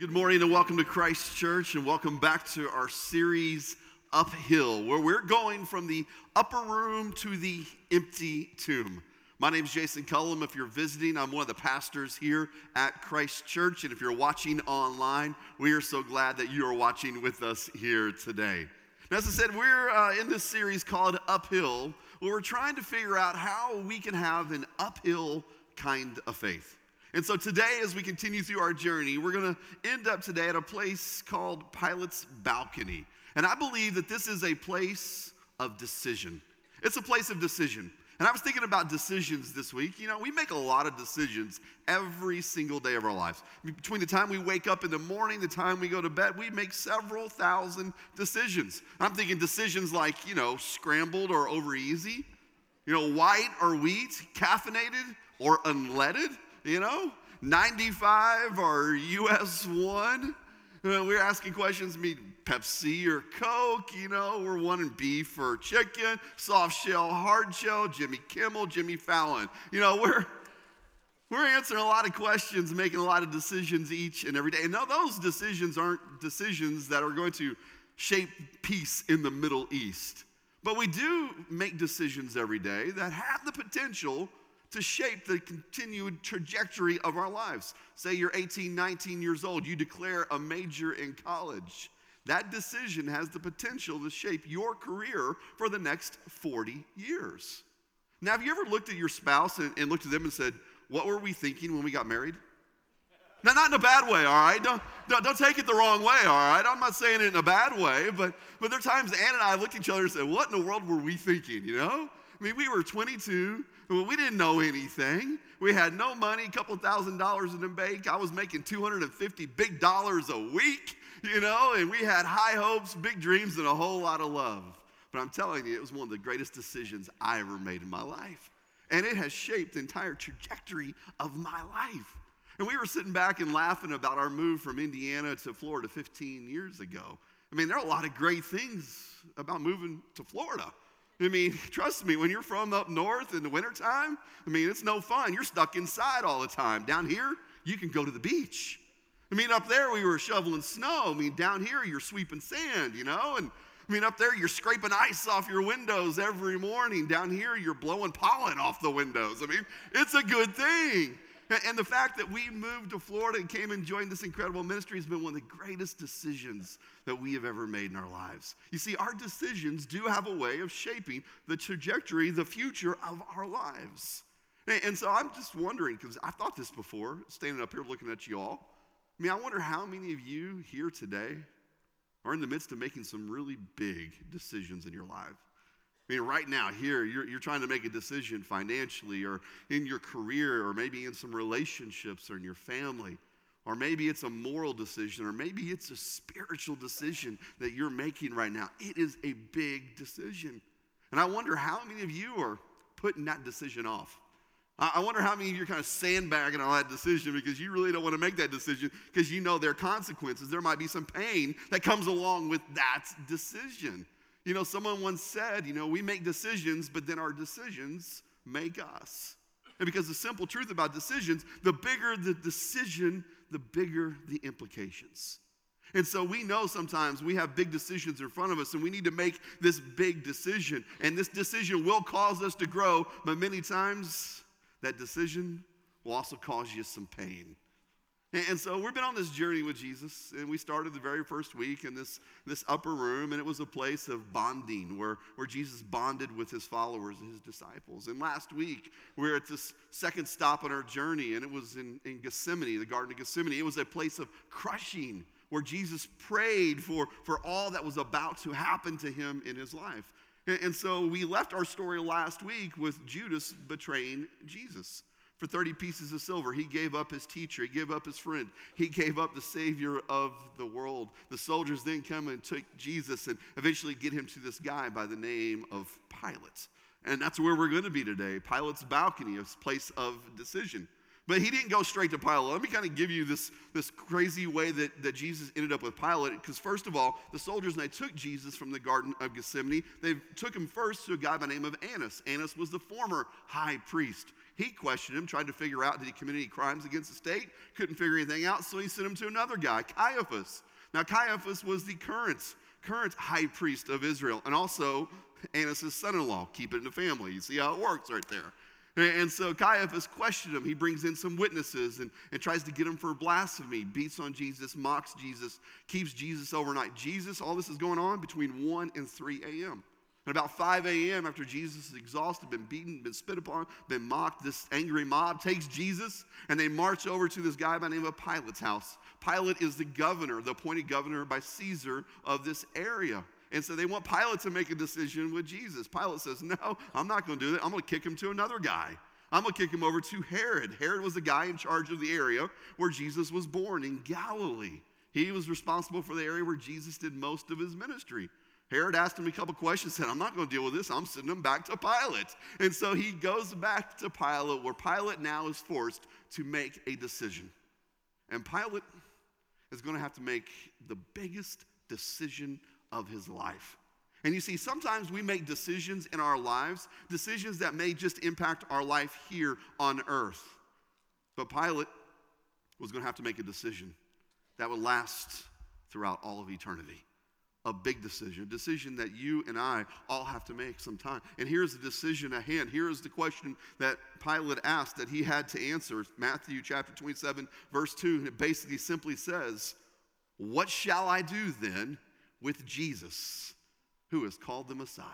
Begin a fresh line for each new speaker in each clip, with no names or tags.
Good morning and welcome to Christ Church, and welcome back to our series Uphill, where we're going from the upper room to the empty tomb. My name is Jason Cullum. If you're visiting, I'm one of the pastors here at Christ Church, and if you're watching online, we are so glad that you are watching with us here today. And as I said, we're in this series called Uphill, where we're trying to figure out how we can have an uphill kind of faith. And so today, as we continue through our journey, we're going to end up today at a place called Pilate's Balcony. And I believe that this is a place of decision. It's a place of decision. And I was thinking about decisions this week. You know, we make a lot of decisions every single day of our lives. Between the time we wake up in the morning, the time we go to bed, we make several thousand decisions. I'm thinking decisions like, scrambled or over easy, white or wheat, caffeinated or unleaded. 95 or US 1. We're asking questions, Pepsi or Coke, we're wanting beef or chicken, soft shell, hard shell, Jimmy Kimmel, Jimmy Fallon. We're answering a lot of questions, making a lot of decisions each and every day. And no, those decisions aren't decisions that are going to shape peace in the Middle East. But we do make decisions every day that have the potential to shape the continued trajectory of our lives. Say you're 18, 19 years old, you declare a major in college. That decision has the potential to shape your career for the next 40 years. Now, have you ever looked at your spouse and looked at them and said, what were we thinking when we got married? Now, not in a bad way, all right? Don't take it the wrong way, all right? I'm not saying it in a bad way, but there are times Ann and I looked at each other and said, what in the world were we thinking, we were 22. We didn't know anything. We had no money, a couple $1,000s in the bank. I was making $250 big dollars a week, and we had high hopes, big dreams, and a whole lot of love. But I'm telling you, it was one of the greatest decisions I ever made in my life. And it has shaped the entire trajectory of my life. And we were sitting back and laughing about our move from Indiana to Florida 15 years ago. There are a lot of great things about moving to Florida. Trust me, when you're from up north in the wintertime, it's no fun. You're stuck inside all the time. Down here, you can go to the beach. Up there, we were shoveling snow. Down here, you're sweeping sand, and up there, you're scraping ice off your windows every morning. Down here, you're blowing pollen off the windows. It's a good thing. And the fact that we moved to Florida and came and joined this incredible ministry has been one of the greatest decisions that we have ever made in our lives. You see, our decisions do have a way of shaping the trajectory, the future of our lives. And so I'm just wondering, because I've thought this before, standing up here looking at you all. I wonder how many of you here today are in the midst of making some really big decisions in your life. Right now, here, you're trying to make a decision financially or in your career or maybe in some relationships or in your family. Or maybe it's a moral decision or maybe it's a spiritual decision that you're making right now. It is a big decision. And I wonder how many of you are putting that decision off. I wonder how many of you are kind of sandbagging on that decision because you really don't want to make that decision because you know there are consequences. There might be some pain that comes along with that decision. Someone once said, we make decisions, but then our decisions make us. And because the simple truth about decisions, the bigger the decision, the bigger the implications. And so we know sometimes we have big decisions in front of us, and we need to make this big decision. And this decision will cause us to grow, but many times that decision will also cause you some pain. And so we've been on this journey with Jesus, and we started the very first week in this upper room, and it was a place of bonding where Jesus bonded with his followers and his disciples. And last week, we were at this second stop on our journey, and it was in Gethsemane, the Garden of Gethsemane. It was a place of crushing where Jesus prayed for all that was about to happen to him in his life. And so we left our story last week with Judas betraying Jesus. For 30 pieces of silver, he gave up his teacher, he gave up his friend, he gave up the Savior of the world. The soldiers then come and took Jesus and eventually get him to this guy by the name of Pilate. And that's where we're going to be today, Pilate's Balcony, a place of decision. But he didn't go straight to Pilate. Let me kind of give you this crazy way that Jesus ended up with Pilate. Because first of all, the soldiers, when they took Jesus from the Garden of Gethsemane, they took him first to a guy by the name of Annas. Annas was the former high priest. He questioned him, tried to figure out, did he commit any crimes against the state? Couldn't figure anything out, so he sent him to another guy, Caiaphas. Now, Caiaphas was the current high priest of Israel, and also Annas' son-in-law. Keep it in the family. You see how it works right there. And so Caiaphas questioned him. He brings in some witnesses and tries to get him for blasphemy, beats on Jesus, mocks Jesus, keeps Jesus overnight. Jesus, all this is going on between 1 and 3 a.m. And about 5 a.m., after Jesus is exhausted, been beaten, been spit upon, been mocked, this angry mob takes Jesus, and they march over to this guy by the name of Pilate's house. Pilate is the governor, the appointed governor by Caesar of this area. And so they want Pilate to make a decision with Jesus. Pilate says, no, I'm not going to do that. I'm going to kick him to another guy. I'm going to kick him over to Herod. Herod was the guy in charge of the area where Jesus was born in Galilee. He was responsible for the area where Jesus did most of his ministry. Herod asked him a couple questions, said, I'm not going to deal with this. I'm sending him back to Pilate. And so he goes back to Pilate, where Pilate now is forced to make a decision. And Pilate is going to have to make the biggest decision of his life. And you see, sometimes we make decisions in our lives, decisions that may just impact our life here on earth. But Pilate was going to have to make a decision that would last throughout all of eternity. A big decision, a decision that you and I all have to make sometime. And here's the decision at hand. Here is the question that Pilate asked that he had to answer. Matthew chapter 27, verse 2, and it basically simply says, what shall I do then with Jesus, who is called the Messiah?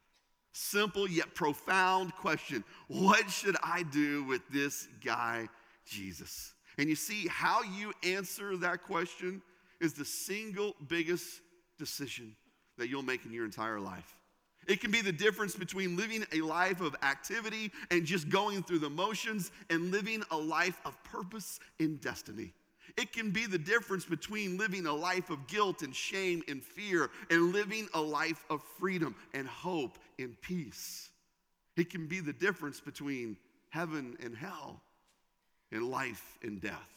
Simple yet profound question. What should I do with this guy, Jesus? And you see, how you answer that question is the single biggest decision that you'll make in your entire life. It can be the difference between living a life of activity and just going through the motions and living a life of purpose and destiny. It can be the difference between living a life of guilt and shame and fear and living a life of freedom and hope and peace. It can be the difference between heaven and hell and life and death.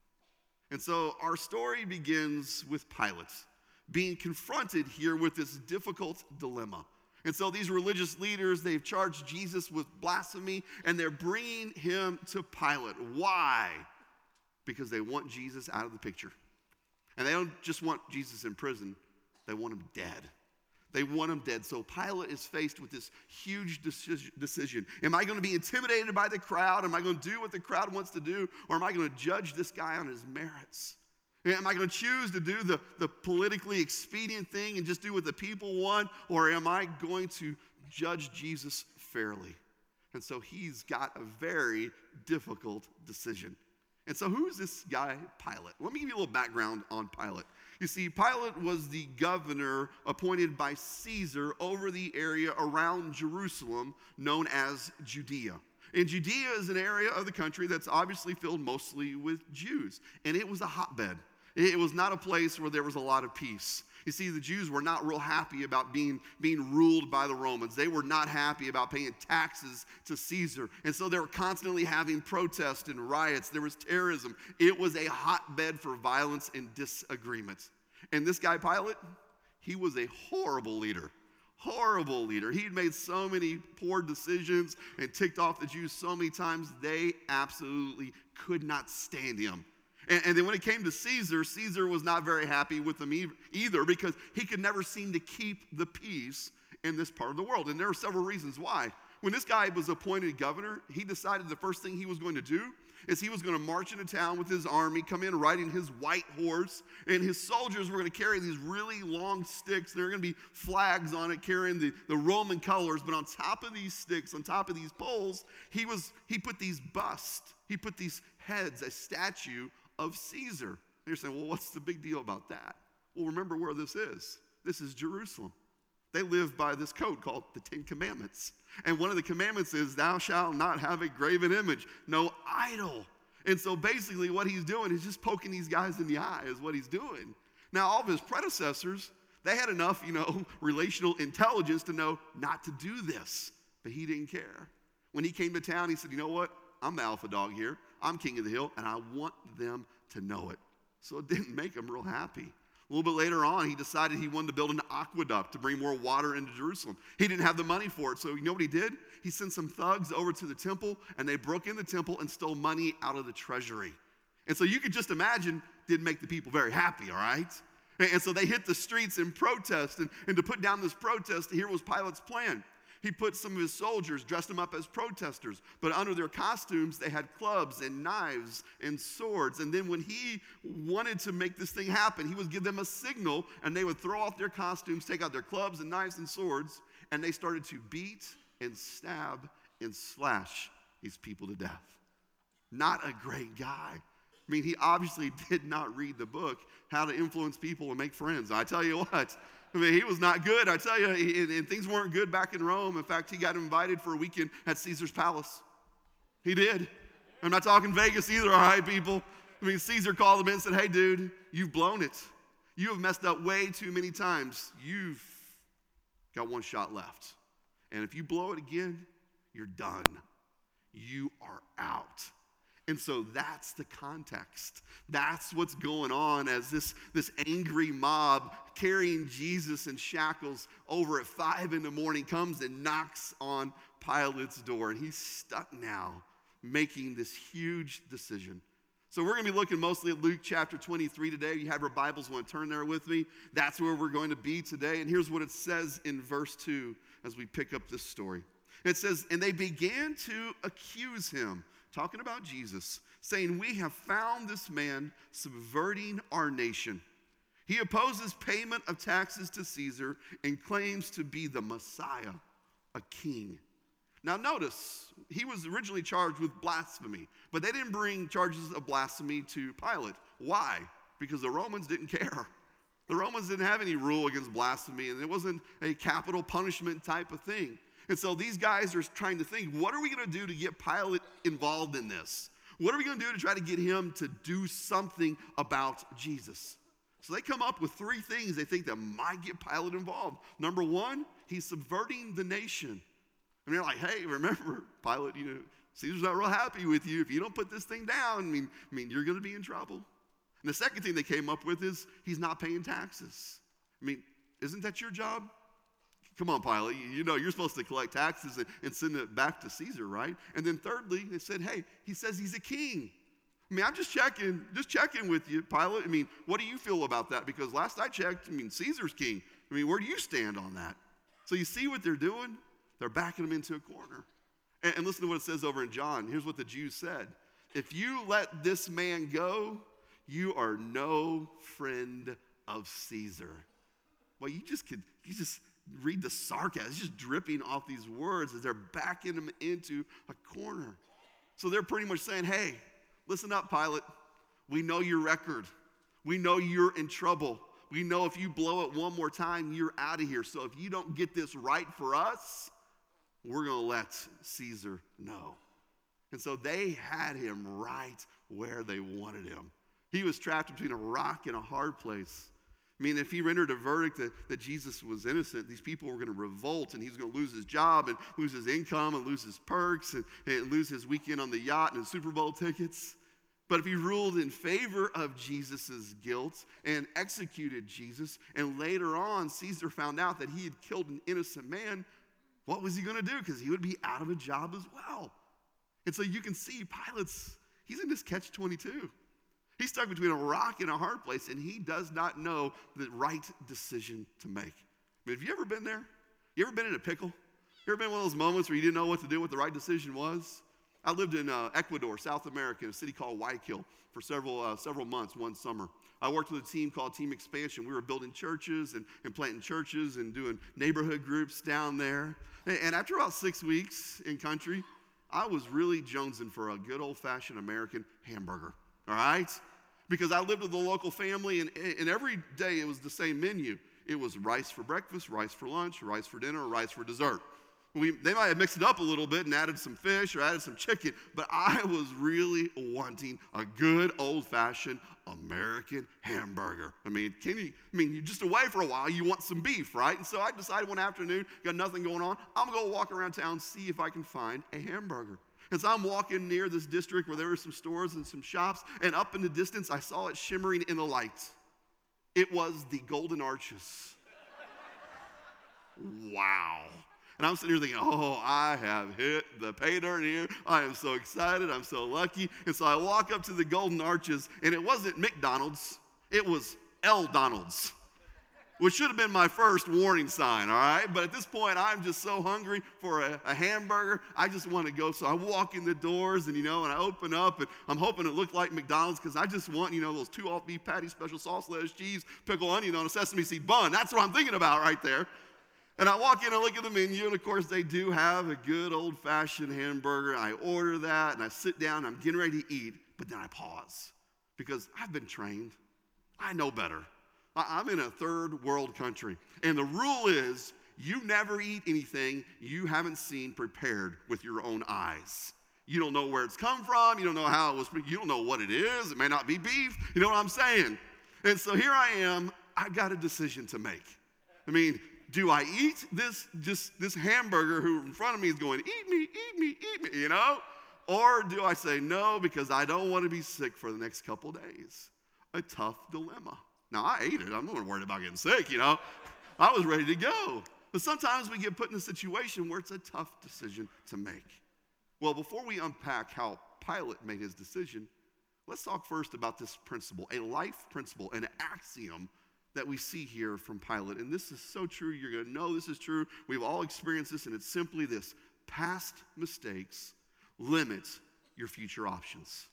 And so our story begins with Pilate being confronted here with this difficult dilemma. And so these religious leaders, they've charged Jesus with blasphemy, and they're bringing him to Pilate. Why? Because they want Jesus out of the picture. And they don't just want Jesus in prison, they want him dead. They want him dead. So Pilate is faced with this huge decision. Am I going to be intimidated by the crowd? Am I going to do what the crowd wants to do? Or am I going to judge this guy on his merits? Am I going to choose to do the politically expedient thing and just do what the people want? Or am I going to judge Jesus fairly? And so he's got a very difficult decision. And so who is this guy, Pilate? Let me give you a little background on Pilate. You see, Pilate was the governor appointed by Caesar over the area around Jerusalem known as Judea. And Judea is an area of the country that's obviously filled mostly with Jews. And it was a hotbed. It was not a place where there was a lot of peace. You see, the Jews were not real happy about being ruled by the Romans. They were not happy about paying taxes to Caesar. And so they were constantly having protests and riots. There was terrorism. It was a hotbed for violence and disagreement. And this guy, Pilate, he was a horrible leader. Horrible leader. He'd made so many poor decisions and ticked off the Jews so many times, they absolutely could not stand him. And then when it came to Caesar, Caesar was not very happy with him either, because he could never seem to keep the peace in this part of the world. And there are several reasons why. When this guy was appointed governor, he decided the first thing he was going to do is he was going to march into town with his army, come in riding his white horse, and his soldiers were going to carry these really long sticks. There were going to be flags on it carrying the Roman colors, but on top of these sticks, on top of these poles, he put these busts, he put these heads, a statue of Caesar. And you're saying, well, what's the big deal about that? Well, remember where this is. This is Jerusalem. They live by this code called the Ten Commandments. And one of the commandments is, thou shalt not have a graven image, no idol. And so basically what he's doing is just poking these guys in the eye is what he's doing. Now, all of his predecessors, they had enough, relational intelligence to know not to do this. But he didn't care. When he came to town, he said, you know what? I'm the alpha dog here. I'm king of the hill, and I want them to know it. So it didn't make him real happy. A little bit later on, he decided he wanted to build an aqueduct to bring more water into Jerusalem. He didn't have the money for it, so you know what he did? He sent some thugs over to the temple, and they broke in the temple and stole money out of the treasury. And so you could just imagine, didn't make the people very happy, all right? And so they hit the streets in protest, and to put down this protest, here was Pilate's plan. He put some of his soldiers, dressed them up as protesters, but under their costumes, they had clubs and knives and swords. And then when he wanted to make this thing happen, he would give them a signal, and they would throw off their costumes, take out their clubs and knives and swords, and they started to beat and stab and slash these people to death. Not a great guy. I mean, he obviously did not read the book, How to Influence People and Make Friends. I tell you what, I mean, he was not good. I tell you, and things weren't good back in Rome. In fact, he got invited for a weekend at Caesar's palace. He did. I'm not talking Vegas either, all right, people? I mean, Caesar called him in and said, hey, dude, you've blown it. You have messed up way too many times. You've got one shot left. And if you blow it again, you're done. You are out. And so that's the context. That's what's going on as this angry mob carrying Jesus in shackles over at 5 a.m. comes and knocks on Pilate's door. And he's stuck now making this huge decision. So we're going to be looking mostly at Luke chapter 23 today. If you have your Bibles, want to turn there with me? That's where we're going to be today. And here's what it says in verse 2 as we pick up this story. It says, and they began to accuse him, talking about Jesus, saying, we have found this man subverting our nation. He opposes payment of taxes to Caesar and claims to be the Messiah, a king. Now notice, he was originally charged with blasphemy, but they didn't bring charges of blasphemy to Pilate. Why? Because the Romans didn't care. The Romans didn't have any rule against blasphemy, and it wasn't a capital punishment type of thing. And so these guys are trying to think, what are we going to do to get Pilate involved in this? What are we going to do to try to get him to do something about Jesus? So they come up with 3 things they think that might get Pilate involved. Number 1, he's subverting the nation. And they're like, hey, remember, Pilate, Caesar's not real happy with you. If you don't put this thing down, I mean, you're going to be in trouble. And the second thing they came up with is he's not paying taxes. I mean, isn't that your job? Come on, Pilate, you're supposed to collect taxes and send it back to Caesar, right? And then thirdly, they said, hey, he says he's a king. I mean, I'm just checking with you, Pilate. I mean, what do you feel about that? Because last I checked, Caesar's king. I mean, where do you stand on that? So you see what they're doing? They're backing him into a corner. And listen to what it says over in John. Here's what the Jews said. If you let this man go, you are no friend of Caesar. Well, you just read the sarcasm. It's just dripping off these words as they're backing him into a corner. So they're pretty much saying, hey, listen up, Pilate. We know your record. We know you're in trouble. We know if you blow it one more time, you're out of here. So if you don't get this right for us, we're going to let Caesar know. And so they had him right where they wanted him. He was trapped between a rock and a hard place. I mean, if he rendered a verdict that Jesus was innocent, these people were going to revolt, and he's going to lose his job and lose his income and lose his perks and lose his weekend on the yacht and his Super Bowl tickets. But if he ruled in favor of Jesus' guilt and executed Jesus, and later on Caesar found out that he had killed an innocent man, what was he going to do? Because he would be out of a job as well. And so you can see he's in this catch-22. He's stuck between a rock and a hard place, and he does not know the right decision to make. I mean, have you ever been there? You ever been in a pickle? You ever been in one of those moments where you didn't know what to do, what the right decision was? I lived in Ecuador, South America, in a city called Guayaquil for several months one summer. I worked with a team called Team Expansion. We were building churches and planting churches and doing neighborhood groups down there. And after about 6 weeks in country, I was really jonesing for a good old-fashioned American hamburger, all right? Because I lived with a local family, and every day it was the same menu. It was rice for breakfast, rice for lunch, rice for dinner, or rice for dessert. They might have mixed it up a little bit and added some fish or added some chicken, but I was really wanting a good old-fashioned American hamburger. You're just away for a while, you want some beef, right? And so I decided one afternoon, got nothing going on, I'm going to go walk around town, see if I can find a hamburger. And so I'm walking near this district where there were some stores and some shops, and up in the distance, I saw it shimmering in the lights. It was the Golden Arches. Wow. And I'm sitting here thinking, oh, I have hit the pay dirt here. I am so excited. I'm so lucky. And so I walk up to the Golden Arches, and it wasn't McDonald's. It was L. Donald's, which should have been my first warning sign, all right? But at this point, I'm just so hungry for a hamburger. I just want to go. So I walk in the doors, and, and I open up, and I'm hoping it looked like McDonald's because I just want, those 2 all-beef patties, special sauce, lettuce, cheese, pickle, onion on a sesame seed bun. That's what I'm thinking about right there. And I walk in and look at the menu, and of course, they do have a good old-fashioned hamburger. I order that, and I sit down, and I'm getting ready to eat, but then I pause because I've been trained. I know better. I'm in a third world country, and the rule is you never eat anything you haven't seen prepared with your own eyes. You don't know where it's come from. You don't know how it was. You don't know what it is. It may not be beef. You know what I'm saying? And so here I am. I've got a decision to make. Do I eat this hamburger who in front of me is going, eat me, eat me, eat me, Or do I say no because I don't want to be sick for the next couple days? A tough dilemma. Now, I ate it. I'm not worried about getting sick, I was ready to go. But sometimes we get put in a situation where it's a tough decision to make. Well, before we unpack how Pilate made his decision, let's talk first about this principle, a life principle, an axiom that we see here from Pilate. And this is so true. You're going to know this is true. We've all experienced this, and it's simply this. Past mistakes limit your future options.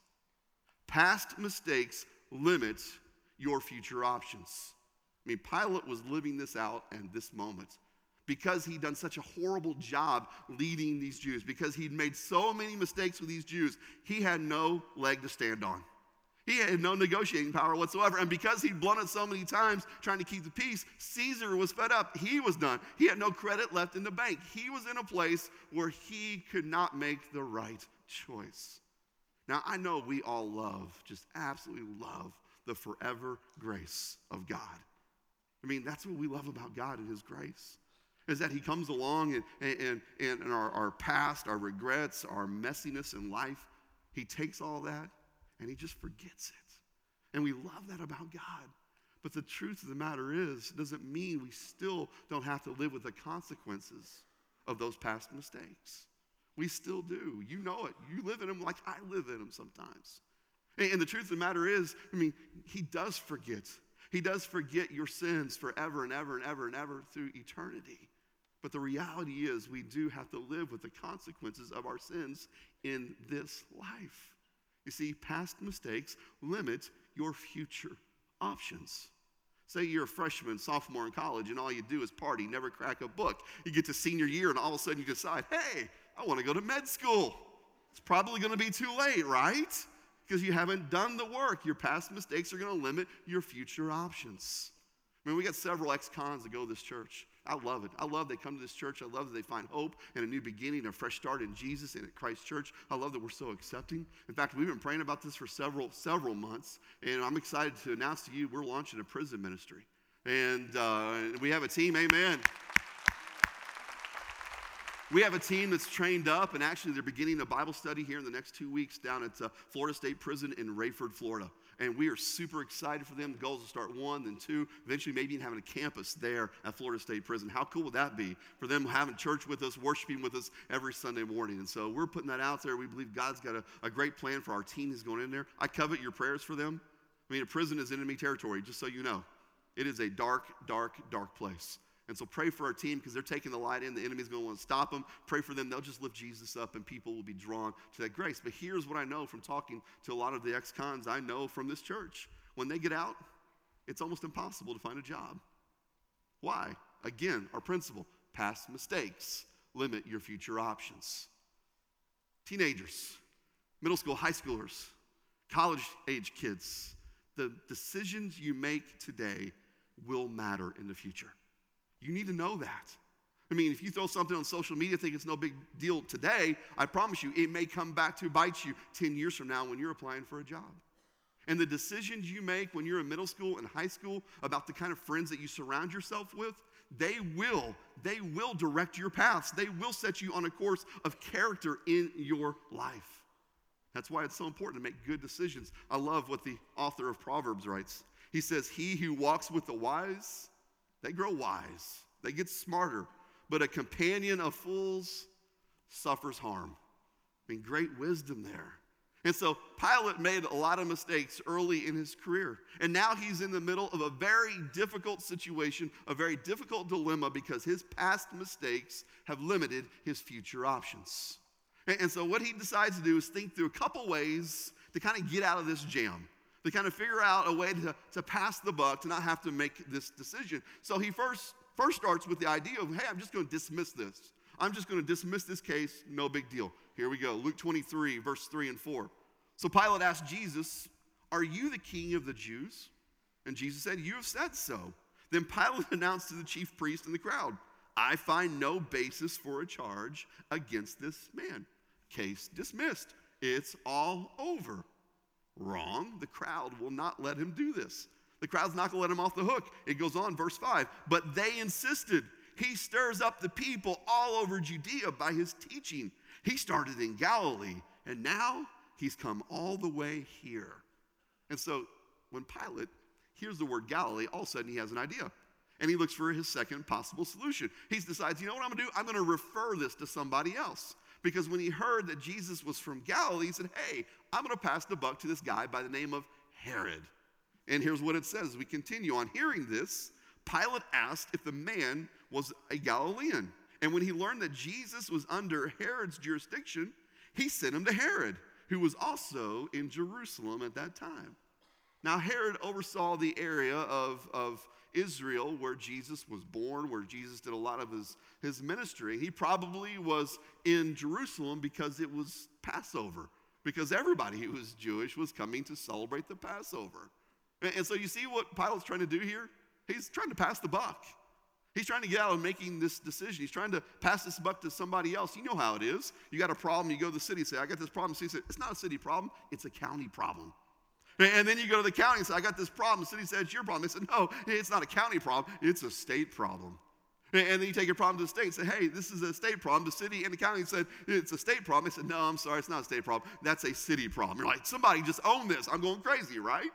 Past mistakes limit your future options. Pilate was living this out in this moment because he'd done such a horrible job leading these Jews, because he'd made so many mistakes with these Jews, he had no leg to stand on. He had no negotiating power whatsoever. And because he'd blown it so many times trying to keep the peace, Caesar was fed up. He was done. He had no credit left in the bank. He was in a place where he could not make the right choice. Now, I know we all love, just absolutely love, the forever grace of God. That's what we love about God and his grace, is that he comes along and our past, our regrets, our messiness in life, he takes all that and he just forgets it. And we love that about God. But the truth of the matter is, it doesn't mean we still don't have to live with the consequences of those past mistakes. We still do. You know it. You live in them like I live in them sometimes. And the truth of the matter is, he does forget. He does forget your sins forever and ever and ever and ever through eternity. But the reality is we do have to live with the consequences of our sins in this life. You see, past mistakes limit your future options. Say you're a freshman, sophomore in college, and all you do is party, never crack a book. You get to senior year, and all of a sudden you decide, hey, I want to go to med school. It's probably going to be too late, right? Because you haven't done the work. Your past mistakes are going to limit your future options. We got several ex-cons that go to this church. I love it. I love they come to this church. I love that they find hope and a new beginning, a fresh start in Jesus and at Christ Church. I love that we're so accepting. In fact, we've been praying about this for several months, and I'm excited to announce to you we're launching a prison ministry. And we have a team, amen. We have a team that's trained up, and actually they're beginning a Bible study here in the next 2 weeks down at Florida State Prison in Rayford, Florida. And we are super excited for them. The goal is to start 1, then 2, eventually maybe even having a campus there at Florida State Prison. How cool would that be for them having church with us, worshiping with us every Sunday morning? And so we're putting that out there. We believe God's got a great plan for our team who's going in there. I covet your prayers for them. A prison is enemy territory, just so you know. It is a dark, dark, dark place. And so pray for our team because they're taking the light in. The enemy's going to want to stop them. Pray for them. They'll just lift Jesus up and people will be drawn to that grace. But here's what I know from talking to a lot of the ex-cons I know from this church. When they get out, it's almost impossible to find a job. Why? Again, our principle, past mistakes limit your future options. Teenagers, middle school, high schoolers, college-age kids, the decisions you make today will matter in the future. You need to know that. If you throw something on social media, think it's no big deal today, I promise you, it may come back to bite you 10 years from now when you're applying for a job. And the decisions you make when you're in middle school and high school about the kind of friends that you surround yourself with, they will direct your paths. They will set you on a course of character in your life. That's why it's so important to make good decisions. I love what the author of Proverbs writes. He says, he who walks with the wise, they grow wise. They get smarter. But a companion of fools suffers harm. I mean, great wisdom there. And so Pilate made a lot of mistakes early in his career. And now he's in the middle of a very difficult situation, a very difficult dilemma, because his past mistakes have limited his future options. And so what he decides to do is think through a couple ways to kind of get out of this jam, to kind of figure out a way to pass the buck, to not have to make this decision. So he first starts with the idea of, hey, I'm just going to dismiss this. I'm just going to dismiss this case, no big deal. Here we go, Luke 23, verse 3 and 4. So Pilate asked Jesus, are you the king of the Jews? And Jesus said, you have said so. Then Pilate announced to the chief priest and the crowd, I find no basis for a charge against this man. Case dismissed. It's all over. Wrong. The crowd will not let him do this. The crowd's not going to let him off the hook. It goes on, verse 5. But they insisted. He stirs up the people all over Judea by his teaching. He started in Galilee, and now he's come all the way here. And so when Pilate hears the word Galilee, all of a sudden he has an idea. And he looks for his second possible solution. He decides, you know what I'm going to do? I'm going to refer this to somebody else. Because when he heard that Jesus was from Galilee, he said, hey, I'm going to pass the buck to this guy by the name of Herod. And here's what it says. We continue on. Hearing this, Pilate asked if the man was a Galilean. And when he learned that Jesus was under Herod's jurisdiction, he sent him to Herod, who was also in Jerusalem at that time. Now, Herod oversaw the area of Israel where Jesus was born, where Jesus did a lot of his ministry. He probably was in Jerusalem because it was Passover, because everybody who was Jewish was coming to celebrate the Passover. And so you see what Pilate's trying to do here? He's trying to pass the buck. He's trying to get out of making this decision. He's trying to pass this buck to somebody else. You know how it is. You got a problem, you go to the city, say, I got this problem. The city says, it's not a city problem, it's a county problem. And then you go to the county and say, I got this problem. The city said, it's your problem. They said, no, it's not a county problem, it's a state problem. And then you take your problem to the state and say, hey, this is a state problem. The city and the county said, it's a state problem. They said, no, I'm sorry, it's not a state problem. That's a city problem. You're like, somebody just own this. I'm going crazy, right?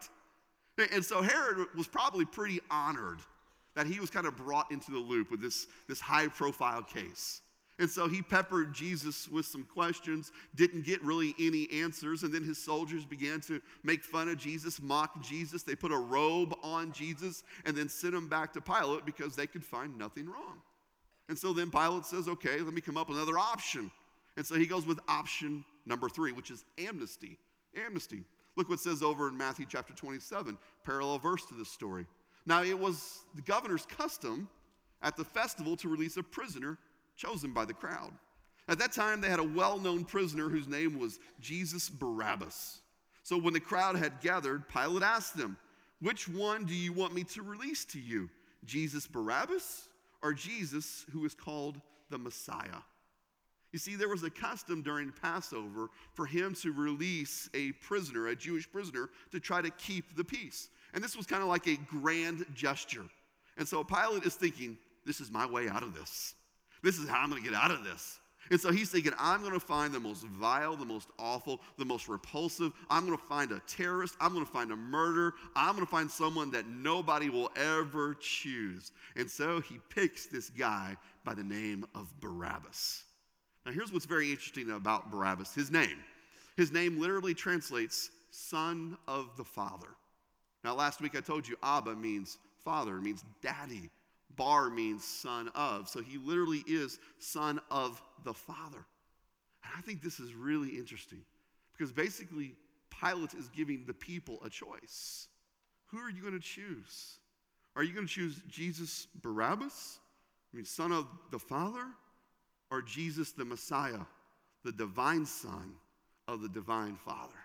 And so Herod was probably pretty honored that he was kind of brought into the loop with this high-profile case. And so he peppered Jesus with some questions, didn't get really any answers, and then his soldiers began to make fun of Jesus, mock Jesus. They put a robe on Jesus and then sent him back to Pilate because they could find nothing wrong. And so then Pilate says, okay, let me come up with another option. And so he goes with option number 3, which is amnesty. Amnesty. Look what it says over in Matthew chapter 27, parallel verse to this story. Now, it was the governor's custom at the festival to release a prisoner chosen by the crowd. At that time, they had a well-known prisoner whose name was Jesus Barabbas. So when the crowd had gathered, Pilate asked them, which one do you want me to release to you, Jesus Barabbas or Jesus who is called the Messiah? You see, there was a custom during Passover for him to release a prisoner, a Jewish prisoner, to try to keep the peace. And this was kind of like a grand gesture. And so Pilate is thinking, this is my way out of this. This is how I'm going to get out of this. And so he's thinking, I'm going to find the most vile, the most awful, the most repulsive. I'm going to find a terrorist. I'm going to find a murderer. I'm going to find someone that nobody will ever choose. And so he picks this guy by the name of Barabbas. Now here's what's very interesting about Barabbas, his name. His name literally translates son of the Father. Now last week I told you Abba means father, it means daddy. Bar means son of. So he literally is son of the Father. And I think this is really interesting because basically Pilate is giving the people a choice. Who are you going to choose? Are you going to choose Jesus Barabbas, son of the Father, or Jesus the Messiah, the divine son of the divine Father?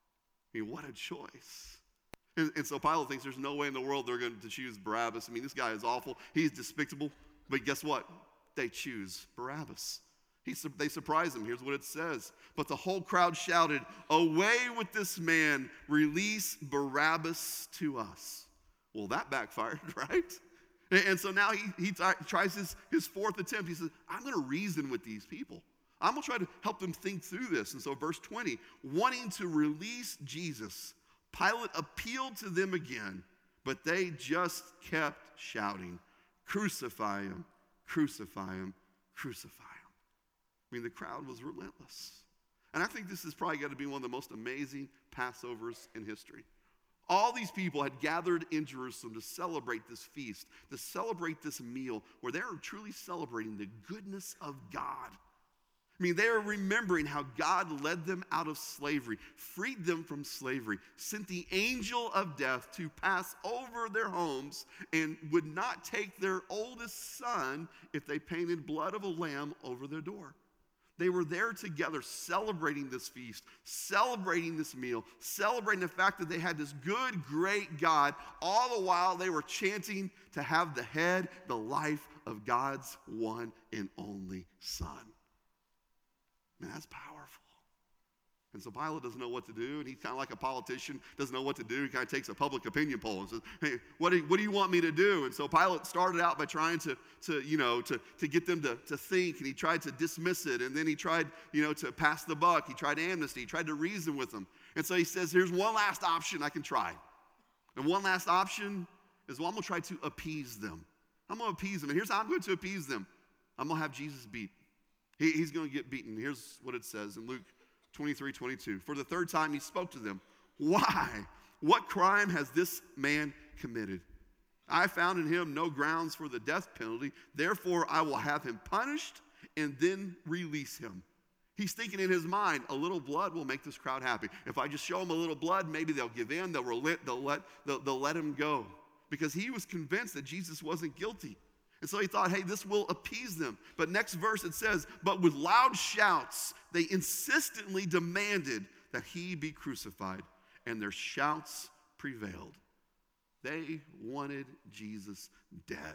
What a choice. And so Pilate thinks there's no way in the world they're going to choose Barabbas. This guy is awful. He's despicable. But guess what? They choose Barabbas. They surprise him. Here's what it says. But the whole crowd shouted, away with this man. Release Barabbas to us. Well, that backfired, right? And so now he tries his fourth attempt. He says, I'm going to reason with these people. I'm going to try to help them think through this. And so verse 20, wanting to release Jesus, Pilate appealed to them again, But they just kept shouting, "Crucify him, crucify him, crucify him." I mean, the crowd was relentless. And I think this is probably got to be one of the most amazing Passovers in history. All these people had gathered in Jerusalem to celebrate this feast, to celebrate this meal where they are truly celebrating the goodness of God. I mean, they are remembering how God led them out of slavery, freed them from slavery, sent the angel of death to pass over their homes, and would not take their oldest son if they painted blood of a lamb over their door. They were there together celebrating this feast, celebrating this meal, celebrating the fact that they had this good, great God, all the while they were chanting to have the head, the life of God's one and only Son. Man, that's powerful. And so Pilate doesn't know what to do, and he's kind of like a politician, doesn't know what to do. He kind of takes a public opinion poll and says, "Hey, what do you want me to do?" And so Pilate started out by trying to get them to think, and he tried to dismiss it, and then he tried, to pass the buck. He tried amnesty. He tried to reason with them. And so he says, "Here's one last option I can try." And one last option is, I'm going to try to appease them. I'm going to appease them. And here's how I'm going to appease them. I'm going to have Jesus beat. He's going to get beaten. Here's what it says in Luke 23:22. For the third time he spoke to them. "Why? What crime has this man committed? I found in him no grounds for the death penalty. Therefore, I will have him punished and then release him." He's thinking in his mind, a little blood will make this crowd happy. If I just show them a little blood, maybe they'll give in. They'll let him go. Because he was convinced that Jesus wasn't guilty. And so he thought, hey, this will appease them. But next verse it says, "But with loud shouts, they insistently demanded that he be crucified, and their shouts prevailed." They wanted Jesus dead.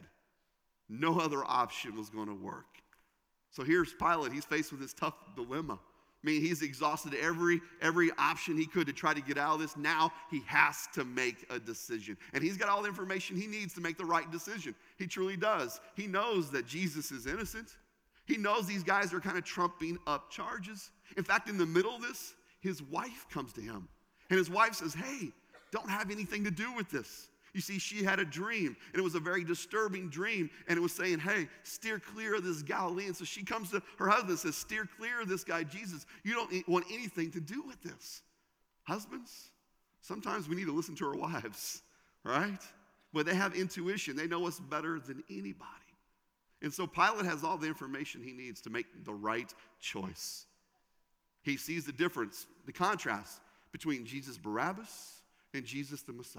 No other option was going to work. So here's Pilate. He's faced with this tough dilemma. I mean, he's exhausted every option he could to try to get out of this. Now he has to make a decision. And he's got all the information he needs to make the right decision. He truly does. He knows that Jesus is innocent. He knows these guys are kind of trumping up charges. In fact, in the middle of this, his wife comes to him. And his wife says, "Hey, don't have anything to do with this." You see, she had a dream, and it was a very disturbing dream, and it was saying, hey, steer clear of this Galilean. So she comes to her husband and says, steer clear of this guy, Jesus. You don't want anything to do with this. Husbands, sometimes we need to listen to our wives, right? But they have intuition. They know us better than anybody. And so Pilate has all the information he needs to make the right choice. He sees the difference, the contrast between Jesus Barabbas and Jesus the Messiah.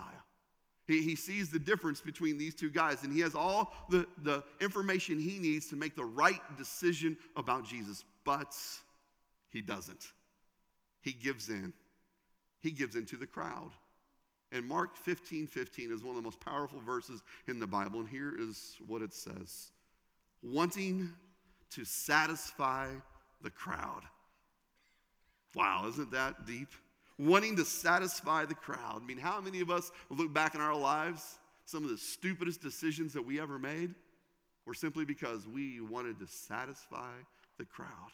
He sees the difference between these two guys, and he has all the information he needs to make the right decision about Jesus. But he doesn't. He gives in. He gives in to the crowd. And Mark 15:15 is one of the most powerful verses in the Bible, and here is what it says. Wanting to satisfy the crowd. Wow, isn't that deep? Wanting to satisfy the crowd. I mean, how many of us look back in our lives, some of the stupidest decisions that we ever made were simply because we wanted to satisfy the crowd.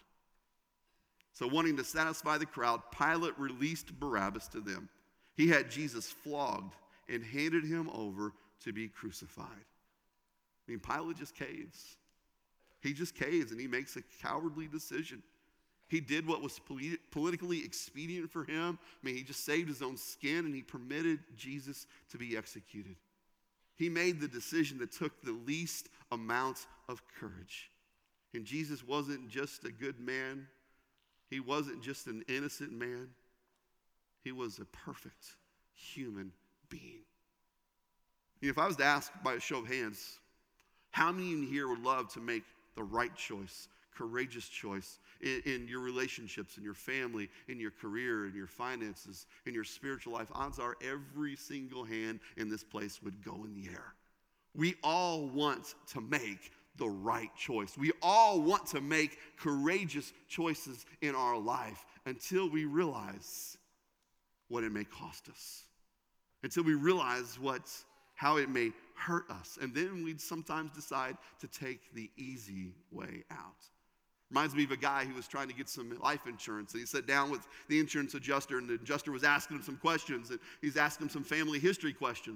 So wanting to satisfy the crowd, Pilate released Barabbas to them. He had Jesus flogged and handed him over to be crucified. I mean, Pilate just caves. He just caves, and he makes a cowardly decision. He did what was politically expedient for him. I mean, he just saved his own skin, and he permitted Jesus to be executed. He made the decision that took the least amount of courage. And Jesus wasn't just a good man. He wasn't just an innocent man. He was a perfect human being. You know, if I was to ask by a show of hands, how many in here would love to make the right choice, courageous choice in your relationships, in your family, in your career, in your finances, in your spiritual life? Odds are every single hand in this place would go in the air. We all want to make the right choice. We all want to make courageous choices in our life until we realize what it may cost us, until we realize how it may hurt us. And then we'd sometimes decide to take the easy way out. Reminds me of a guy who was trying to get some life insurance. And he sat down with the insurance adjuster, and the adjuster was asking him some questions. And he's asking him some family history questions.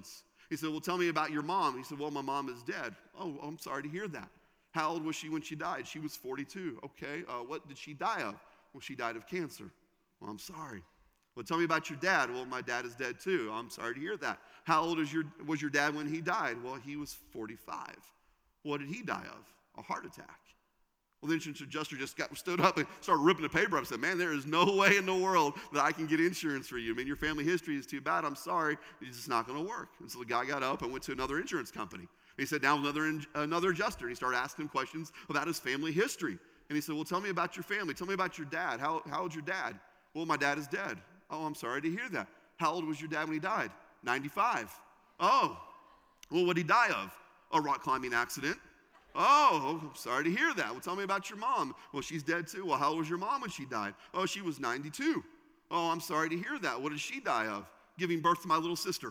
He said, well, tell me about your mom. He said, well, my mom is dead. Oh, I'm sorry to hear that. How old was she when she died? She was 42. Okay, what did she die of? Well, she died of cancer. Well, I'm sorry. Well, tell me about your dad. Well, my dad is dead too. I'm sorry to hear that. How old was your dad when he died? Well, he was 45. What did he die of? A heart attack. Well, the insurance adjuster just stood up and started ripping the paper up and said, man, there is no way in the world that I can get insurance for you. I mean, your family history is too bad. I'm sorry. It's just not going to work. And so the guy got up and went to another insurance company. And he sat down with another adjuster, and he started asking him questions about his family history. And he said, well, tell me about your family. Tell me about your dad. How old's your dad? Well, my dad is dead. Oh, I'm sorry to hear that. How old was your dad when he died? 95. Oh, well, what did he die of? A rock climbing accident. Oh, I'm sorry to hear that. Well, tell me about your mom. Well, she's dead too. Well, how old was your mom when she died? Oh, she was 92. Oh, I'm sorry to hear that. What did she die of? Giving birth to my little sister.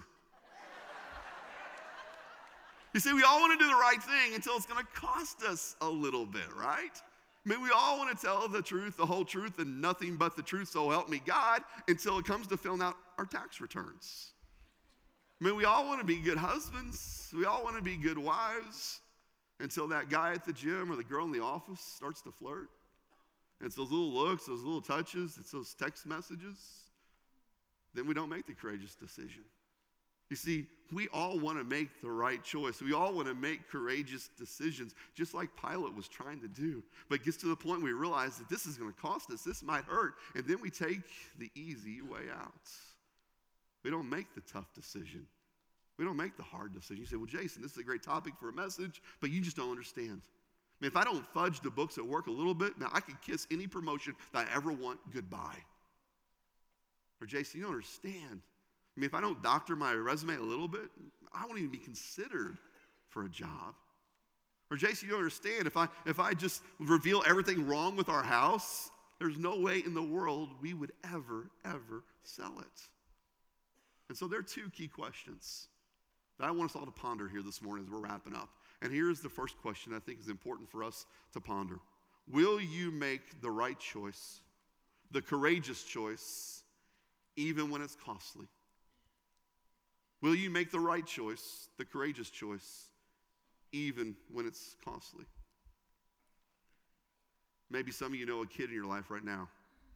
You see, we all want to do the right thing until it's going to cost us a little bit, right? I mean, we all want to tell the truth, the whole truth, and nothing but the truth, so help me God, until it comes to filling out our tax returns. I mean, we all want to be good husbands. We all want to be good wives. Until that guy at the gym or the girl in the office starts to flirt. And it's those little looks, those little touches, it's those text messages. Then we don't make the courageous decision. You see, we all want to make the right choice. We all want to make courageous decisions, just like Pilate was trying to do. But it gets to the point where we realize that this is going to cost us, this might hurt, and then we take the easy way out. We don't make the tough decision. We don't make the hard decision. You say, well, Jason, this is a great topic for a message, but you just don't understand. I mean, if I don't fudge the books at work a little bit, now I could kiss any promotion that I ever want goodbye. Or, Jason, you don't understand. I mean, if I don't doctor my resume a little bit, I won't even be considered for a job. Or, Jason, you don't understand. If I just reveal everything wrong with our house, there's no way in the world we would ever sell it. And so there are two key questions that I want us all to ponder here this morning as we're wrapping up. And here's the first question I think is important for us to ponder. Will you make the right choice, the courageous choice, even when it's costly? Will you make the right choice, the courageous choice, even when it's costly? Maybe some of you know a kid in your life right now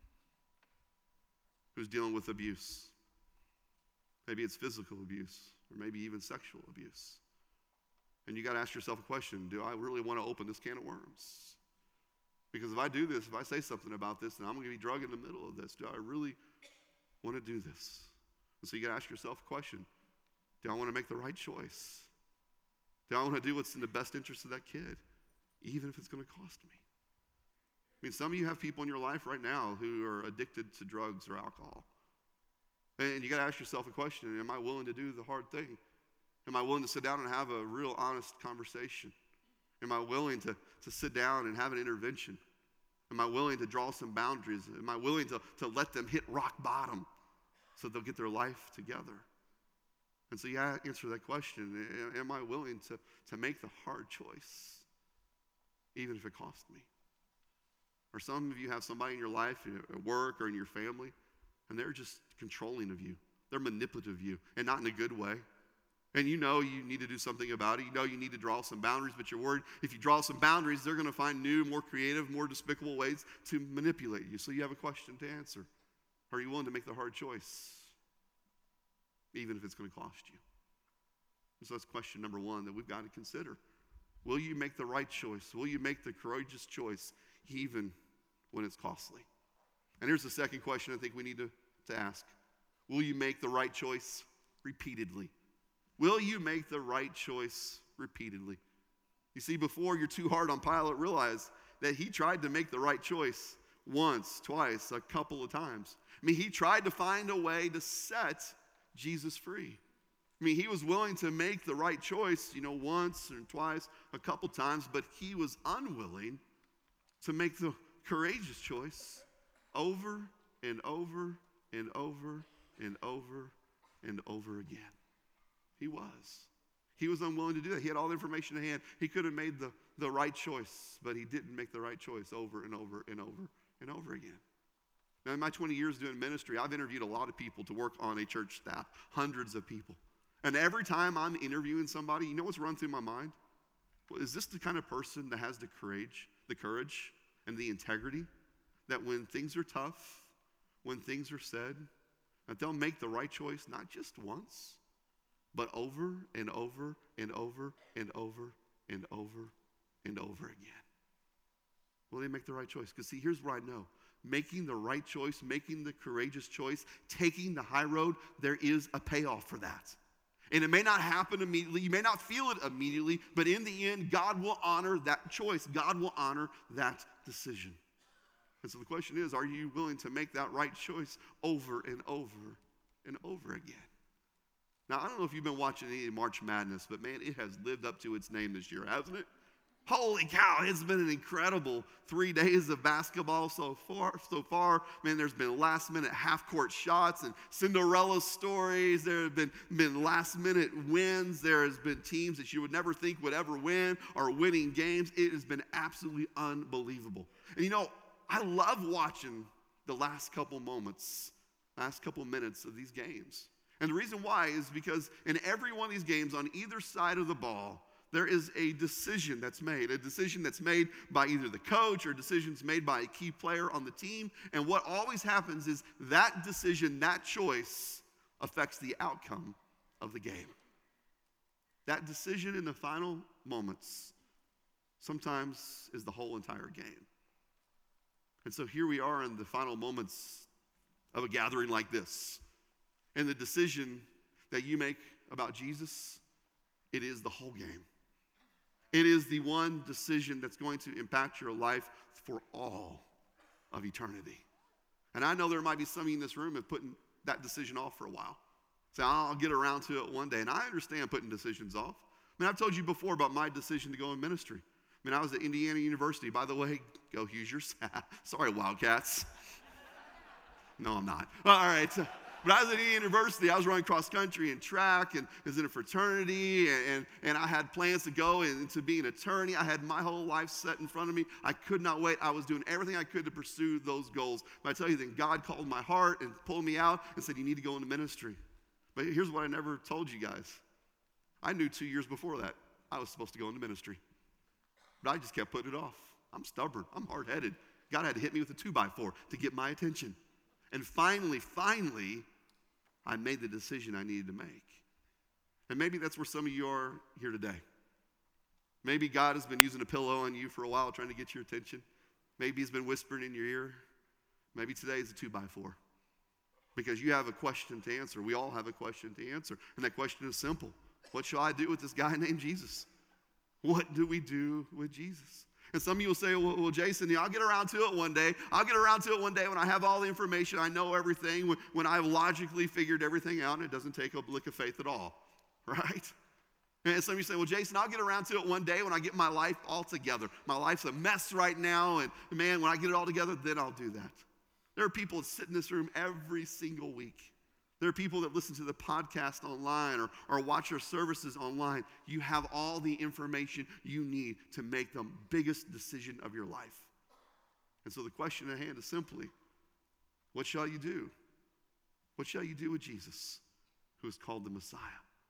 who's dealing with abuse. Maybe it's physical abuse, or maybe even sexual abuse. And you got to ask yourself a question, do I really want to open this can of worms? Because if I do this, if I say something about this, then I'm going to be drug in the middle of this. Do I really want to do this? And so you got to ask yourself a question. Do I want to make the right choice? Do I want to do what's in the best interest of that kid, even if it's going to cost me? I mean, some of you have people in your life right now who are addicted to drugs or alcohol. And you got to ask yourself a question, am I willing to do the hard thing? Am I willing to sit down and have a real honest conversation? Am I willing to sit down and have an intervention? Am I willing to draw some boundaries? Am I willing to let them hit rock bottom so they'll get their life together? And so you got to answer that question. Am I willing to make the hard choice, even if it costs me? Or some of you have somebody in your life, at work or in your family, and they're just controlling of you. They're manipulative of you, and not in a good way. And you know you need to do something about it. You know you need to draw some boundaries, but you're worried if you draw some boundaries, they're going to find new, more creative, more despicable ways to manipulate you. So you have a question to answer. Are you willing to make the hard choice, even if it's going to cost you? And so that's question number one that we've got to consider. Will you make the right choice? Will you make the courageous choice, even when it's costly? And here's the second question I think we need to ask. Will you make the right choice repeatedly? Will you make the right choice repeatedly? You see, before you're too hard on Pilate, realize that he tried to make the right choice once, twice, a couple of times. I mean, he tried to find a way to set Jesus free. I mean, he was willing to make the right choice, once and twice, a couple times, but he was unwilling to make the courageous choice over and over and over and over and over again. He was unwilling to do that. He had all the information in hand. He could have made the right choice, but he didn't make the right choice over and over and over and over again. Now, in my 20 years doing ministry, I've interviewed a lot of people to work on a church staff, hundreds of people. And every time I'm interviewing somebody, you know what's run through my mind? Well, is this the kind of person that has the courage and the integrity that when things are tough, when things are said, that they'll make the right choice not just once, but over and over and over and over and over and over again? Will they make the right choice? Because see, here's what I know. Making the right choice, making the courageous choice, taking the high road, there is a payoff for that. And it may not happen immediately. You may not feel it immediately, but in the end, God will honor that choice. God will honor that decision. And so the question is, are you willing to make that right choice over and over and over again? Now, I don't know if you've been watching any March Madness, but man, it has lived up to its name this year, hasn't it? Holy cow, it's been an incredible 3 days of basketball so far. Man, there's been last-minute half-court shots and Cinderella stories. There have been last-minute wins. There has been teams that you would never think would ever win or winning games. It has been absolutely unbelievable. And you know, I love watching the last couple minutes of these games. And the reason why is because in every one of these games, on either side of the ball, there is a decision that's made by either the coach or decisions made by a key player on the team. And what always happens is that decision, that choice, affects the outcome of the game. That decision in the final moments sometimes is the whole entire game. And so here we are in the final moments of a gathering like this. And the decision that you make about Jesus, it is the whole game. It is the one decision that's going to impact your life for all of eternity. And I know there might be some of you in this room have put that decision off for a while. Say, I'll get around to it one day. And I understand putting decisions off. I mean, I've told you before about my decision to go in ministry. I mean, I was at Indiana University. By the way, go Hoosiers. Sorry, Wildcats. No, I'm not. All right. But I was at university. I was running cross country and track and was in a fraternity, and I had plans to go and to be an attorney. I had my whole life set in front of me. I could not wait. I was doing everything I could to pursue those goals. But I tell you, then God called my heart and pulled me out and said, you need to go into ministry. But here's what I never told you guys. I knew 2 years before that I was supposed to go into ministry. But I just kept putting it off. I'm stubborn. I'm hard-headed. God had to hit me with a 2x4 to get my attention. And finally, I made the decision I needed to make. And maybe that's where some of you are here today. Maybe God has been using a pillow on you for a while trying to get your attention. Maybe he's been whispering in your ear. Maybe today is a 2x4. Because you have a question to answer. We all have a question to answer. And that question is simple. What shall I do with this guy named Jesus? What do we do with Jesus? And some of you will say, well, Jason, I'll get around to it one day. I'll get around to it one day when I have all the information. I know everything. When I've logically figured everything out, and it doesn't take a lick of faith at all, right? And some of you say, well, Jason, I'll get around to it one day when I get my life all together. My life's a mess right now, and man, when I get it all together, then I'll do that. There are people that sit in this room every single week. There are people that listen to the podcast online or watch our services online. You have all the information you need to make the biggest decision of your life. And so the question at hand is simply, what shall you do? What shall you do with Jesus, who is called the Messiah?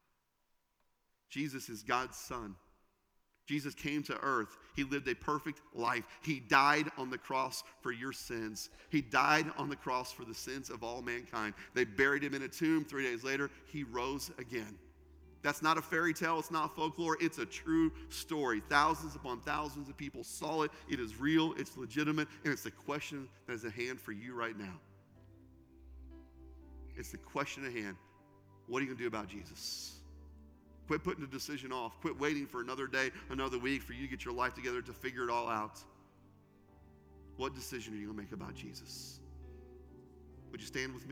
Jesus is God's Son. Jesus came to earth. He lived a perfect life. He died on the cross for your sins. He died on the cross for the sins of all mankind. They buried him in a tomb. 3 days later, he rose again. That's not a fairy tale. It's not folklore. It's a true story. Thousands upon thousands of people saw it. It is real. It's legitimate. And it's the question that is at hand for you right now. It's the question at hand. What are you going to do about Jesus? Quit putting the decision off. Quit waiting for another day, another week for you to get your life together to figure it all out. What decision are you going to make about Jesus? Would you stand with me?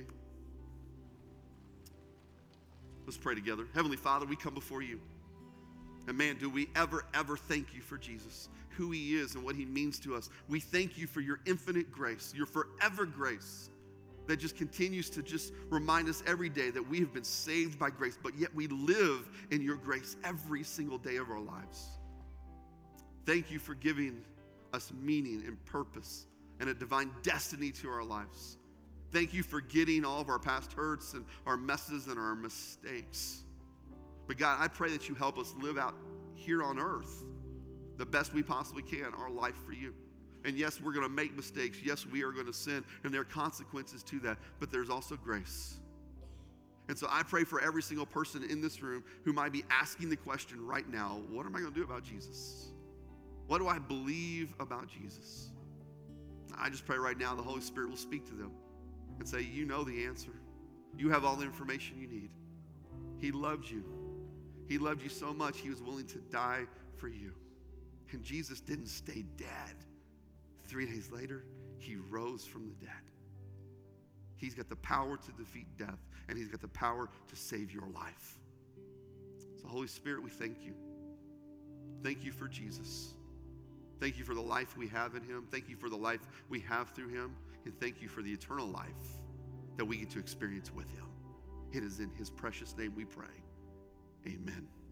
Let's pray together. Heavenly Father, we come before you. And man, do we ever thank you for Jesus, who he is and what he means to us. We thank you for your infinite grace, your forever grace, that just continues to just remind us every day that we have been saved by grace, but yet we live in your grace every single day of our lives. Thank you for giving us meaning and purpose and a divine destiny to our lives. Thank you for getting all of our past hurts and our messes and our mistakes. But God, I pray that you help us live out here on earth the best we possibly can, our life for you. And yes, we're going to make mistakes. Yes, we are going to sin, and there are consequences to that, but there's also grace. And so I pray for every single person in this room who might be asking the question right now, what am I going to do about Jesus? What do I believe about Jesus? I just pray right now the Holy Spirit will speak to them and say, you know the answer. You have all the information you need. He loved you. He loved you so much, he was willing to die for you. And Jesus didn't stay dead. 3 days later, he rose from the dead. He's got the power to defeat death, and he's got the power to save your life. So Holy Spirit, we thank you. Thank you for Jesus. Thank you for the life we have in him. Thank you for the life we have through him. And thank you for the eternal life that we get to experience with him. It is in his precious name we pray. Amen.